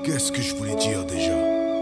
Qu'est-ce que je voulais dire déjà?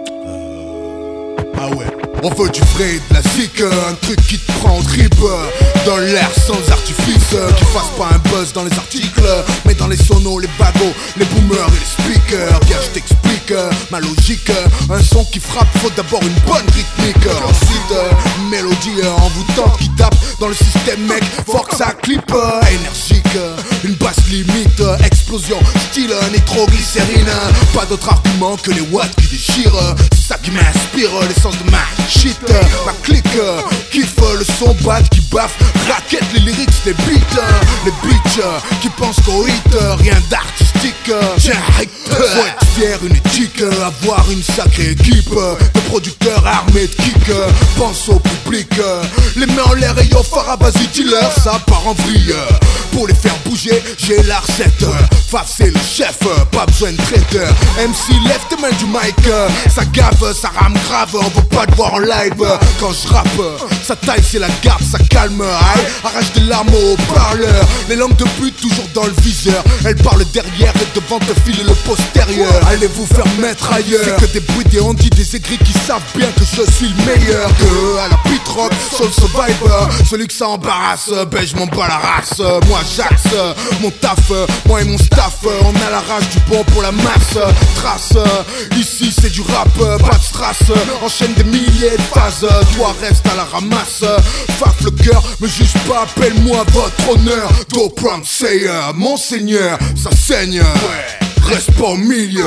Ah ouais, on veut du vrai, de la zik, un truc qui te prend en trip, dans l'air sans artifice, qui fasse pas un buzz dans les articles, mais dans les sonos, les bagos, les boomers et les speakers. Viens je t'explique ma logique, un son qui frappe, faut d'abord une bonne rythmique. Ensuite, une mélodie envoûtante qui tape dans le système mec, faut que ça clip, énergique, une basse limite, explosion, style nitroglycérine. Pas d'autre argument que les watts qui déchirent, c'est ça qui m'inspire, l'essence de ma shit. Ma clique, kiffe le son bad qui baffe, raquette les lyrics des beats. Les bitches qui pensent qu'au hit, rien d'artistique. J'ai un hit, faut être fier, une éthique, avoir une sacrée équipe de producteurs armés de kick. Pense au public, les mains en l'air et yo Farah, vas-y dis-leur, ça part en vrille. Pour les faire bouger, j'ai la recette. Faf c'est le chef, pas besoin de traiteur. MC lève tes mains du mic, ça gave, ça rame grave. On veut pas te voir en live quand je rappe. Sa taille c'est la garde, ça calme, aïe. Arrache des larmes au parleur. Les langues de pute toujours dans le viseur. Elle parle derrière et devant te file le postérieur. Allez vous faire mettre ailleurs. C'est que des bruits, des on dit, des aigris qui savent bien que je suis le meilleur. Que à la beat rock, soul survivor. Celui que ça embarrasse, ben je m'en bats la race. Moi j'axe, mon taf, moi et mon staff. On a la rage du bon pour la masse. Trace, ici c'est du rap, pas de strass. Enchaîne des milliers de phases, toi reste à la ramasse. Faf le cœur, me juge pas, appelle-moi votre honneur. Dopram Sayer, monseigneur, ça saigne, reste pas au milieu.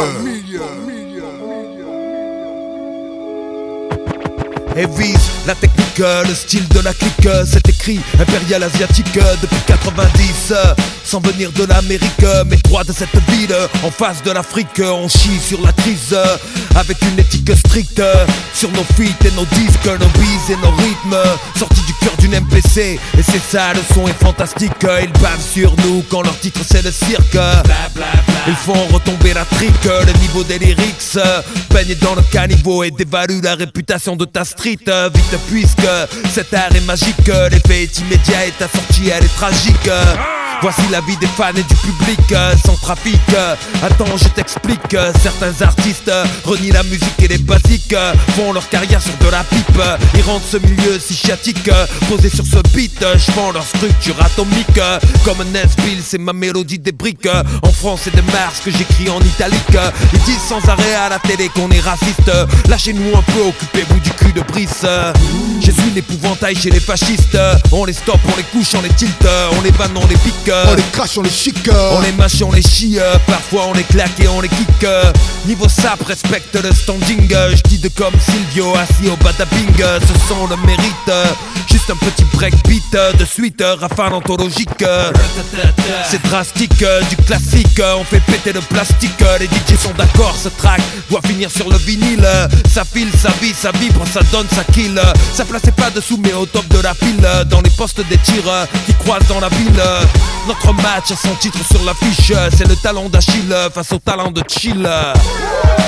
Et vise la technique, le style de la clique. C'est écrit impérial asiatique depuis 90. Sans venir de l'Amérique, mais droit de cette ville. En face de l'Afrique, on chie sur la crise. Avec une éthique stricte sur nos feats et nos disques, nos bises et nos rythmes. Sortis du cœur d'une MPC, et c'est ça, le son est fantastique. Ils bavent sur nous quand leur titre c'est le cirque. Ils font retomber la trique, le niveau des lyrics. Baigne dans le caniveau et dévalue la réputation de ta street. Vite puisque cet art est magique, l'effet est immédiat et ta sortie elle est tragique. Voici la vie des fans et du public, sans trafic. Attends je t'explique, certains artistes renient la musique et les basiques, font leur carrière sur de la pipe. Ils rendent ce milieu si chiatique, posé sur ce beat, je vends leur structure atomique. Comme Nesbill c'est ma mélodie des briques. En France c'est des Mars que j'écris en italique. Ils disent sans arrêt à la télé qu'on est raciste. Lâchez-nous un peu, occupez-vous du cul de Brice. Jésus l'épouvantail chez les fascistes. On les stoppe, on les couche, on les tilt. On les banne, on les pique. On les crache, on les chic. On les mâche, on les chie. Parfois on les claque et on les kick. Niveau sap, respecte le standing. Je dis de comme Silvio, assis au badabing. Ce son le mérite. Juste un petit breakbeat de suite, rafale anthologique. C'est drastique, du classique. On fait péter le plastique. Les DJ sont d'accord, ce track doit finir sur le vinyle. Ça file, ça vit, ça vibre, ça donne, ça kill. Ça plaçait pas dessous mais au top de la pile. Dans les postes des tirs qui croisent dans la ville. Notre match a son titre sur l'affiche. C'est le talent d'Achille face au talent de Chill.